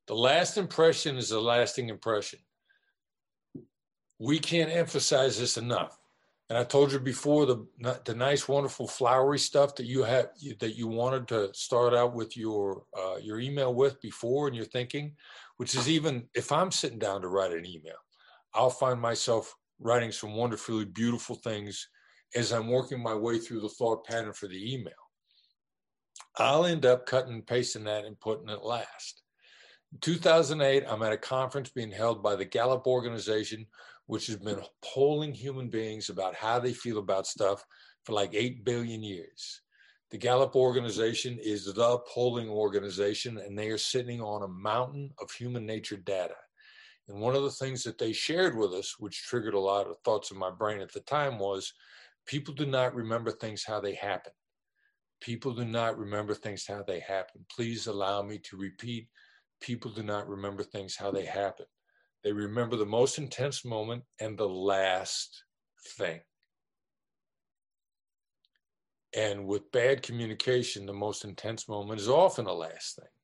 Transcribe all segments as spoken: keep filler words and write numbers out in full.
The last impression is a lasting impression. We can't emphasize this enough. And I told you before, the the nice, wonderful, flowery stuff that you have that you wanted to start out with your uh, your email with before, and you're thinking, which is even if I'm sitting down to write an email, I'll find myself writing some wonderfully beautiful things as I'm working my way through the thought pattern for the email. I'll end up cutting and pasting that and putting it last. In two thousand eight, I'm at a conference being held by the Gallup organization, which has been polling human beings about how they feel about stuff for like eight billion years. The Gallup organization is the polling organization, and they are sitting on a mountain of human nature data. And one of the things that they shared with us, which triggered a lot of thoughts in my brain at the time, was people do not remember things how they happen. People do not remember things how they happen. Please allow me to repeat. People do not remember things how they happen. They remember the most intense moment and the last thing. And with bad communication, the most intense moment is often the last thing.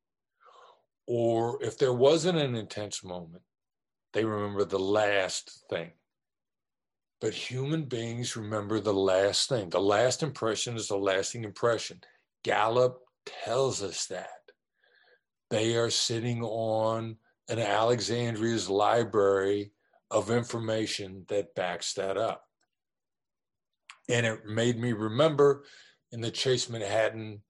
Or if there wasn't an intense moment, they remember the last thing. But human beings remember the last thing. The last impression is the lasting impression. Gallup tells us that. They are sitting on an Alexandria's library of information that backs that up. And it made me remember in the Chase Manhattan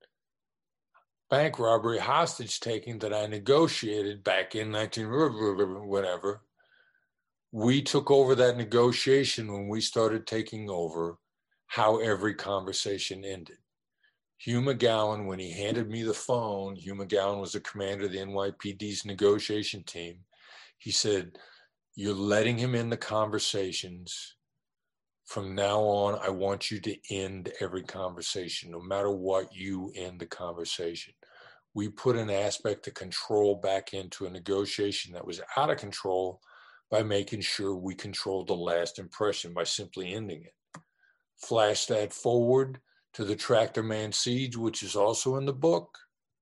bank robbery hostage taking that I negotiated back in nineteen whatever. We took over that negotiation when we started taking over how every conversation ended. Hugh McGowan, when he handed me the phone, Hugh McGowan was the commander of the N Y P D's negotiation team. He said, "You're letting him in the conversations. From now on, I want you to end every conversation. No matter what, you end the conversation." We put an aspect of control back into a negotiation that was out of control by making sure we controlled the last impression by simply ending it. Flash that forward to the Tractor Man Siege, which is also in the book.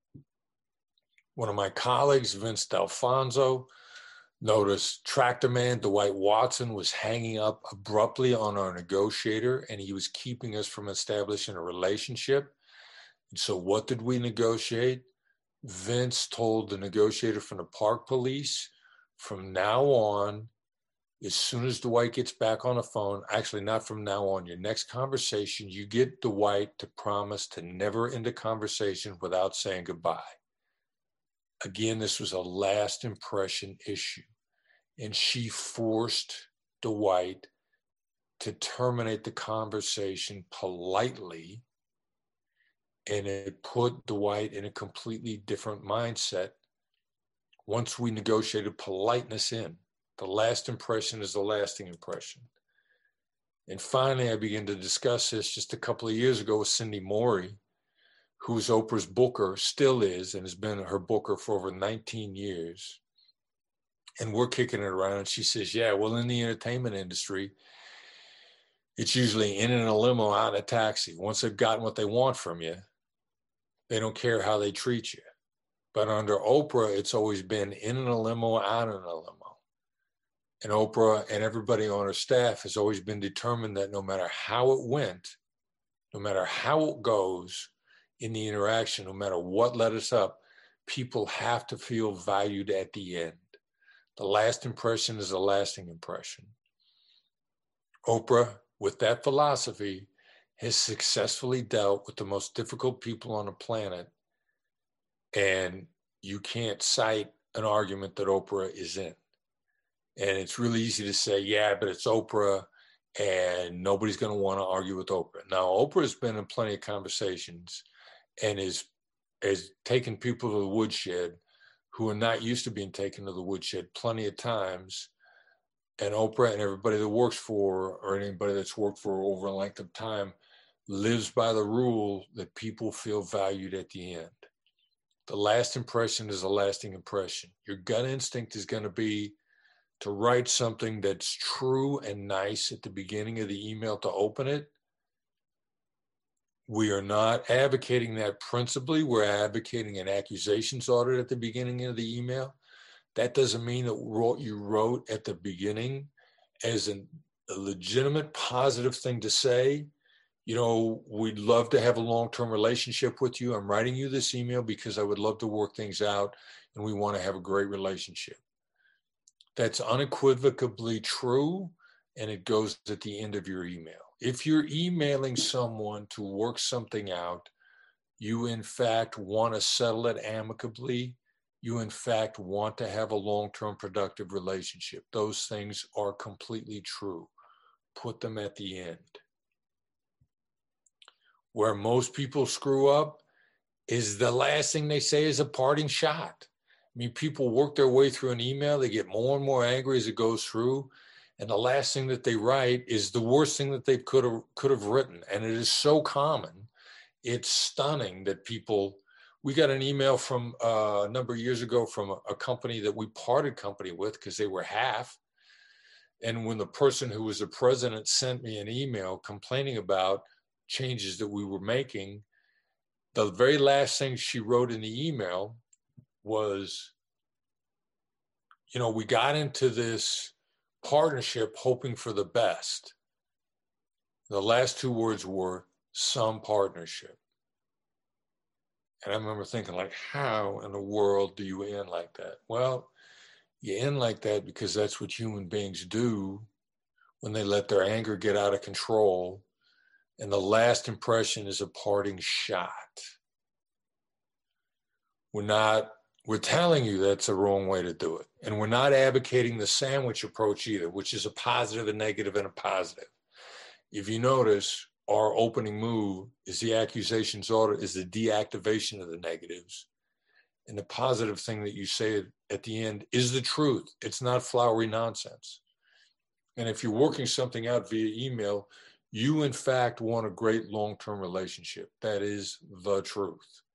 One of my colleagues, Vince D'Alfonso, noticed Tractor Man Dwight Watson was hanging up abruptly on our negotiator, and he was keeping us from establishing a relationship. And so what did we negotiate? Vince told the negotiator from the Park Police, from now on, as soon as Dwight gets back on the phone, actually not from now on, your next conversation, you get Dwight to promise to never end a conversation without saying goodbye. Again, this was a last impression issue. And she forced Dwight to terminate the conversation politely. And it put Dwight in a completely different mindset once we negotiated politeness in. The last impression is the lasting impression. And finally, I began to discuss this just a couple of years ago with Cindy Maury, who's Oprah's booker, still is, and has been her booker for over nineteen years. And we're kicking it around. And she says, yeah, well, in the entertainment industry, it's usually in in a limo, out in a taxi. Once they've gotten what they want from you, they don't care how they treat you. But under Oprah, it's always been in in a limo, out in a limo. And Oprah and everybody on her staff has always been determined that no matter how it went, no matter how it goes in the interaction, no matter what led us up, people have to feel valued at the end. The last impression is a lasting impression. Oprah, with that philosophy, has successfully dealt with the most difficult people on the planet. And you can't cite an argument that Oprah is in. And it's really easy to say, yeah, but it's Oprah and nobody's going to want to argue with Oprah. Now, Oprah has been in plenty of conversations and is, is taken people to the woodshed who are not used to being taken to the woodshed plenty of times. And Oprah and everybody that works for, or anybody that's worked for over a length of time, lives by the rule that people feel valued at the end. The last impression is a lasting impression. Your gut instinct is going to be to write something that's true and nice at the beginning of the email to open it. We are not advocating that principally. We're advocating an accusations audit at the beginning of the email. That doesn't mean that what you wrote at the beginning as an, a legitimate positive thing to say. You know, we'd love to have a long-term relationship with you. I'm writing you this email because I would love to work things out and we want to have a great relationship. That's unequivocally true, and it goes at the end of your email. If you're emailing someone to work something out, you in fact want to settle it amicably. You in fact want to have a long-term productive relationship. Those things are completely true. Put them at the end. Where most people screw up is the last thing they say is a parting shot. I mean, people work their way through an email. They get more and more angry as it goes through. And the last thing that they write is the worst thing that they could have could have written. And it is so common. It's stunning that people, we got an email from uh, a number of years ago from a, a company that we parted company with because they were half. And when the person who was the president sent me an email complaining about changes that we were making, the very last thing she wrote in the email was, you know, we got into this partnership hoping for the best. The last two words were some partnership. And I remember thinking, like, how in the world do you end like that? Well, you end like that because that's what human beings do when they let their anger get out of control. And the last impression is a parting shot. We're not, we're telling you that's the wrong way to do it. And we're not advocating the sandwich approach either, which is a positive, a negative, and a positive. If you notice, our opening move is the accusations audit, is the deactivation of the negatives. And the positive thing that you say at the end is the truth. It's not flowery nonsense. And if you're working something out via email, you in fact want a great long-term relationship. That is the truth.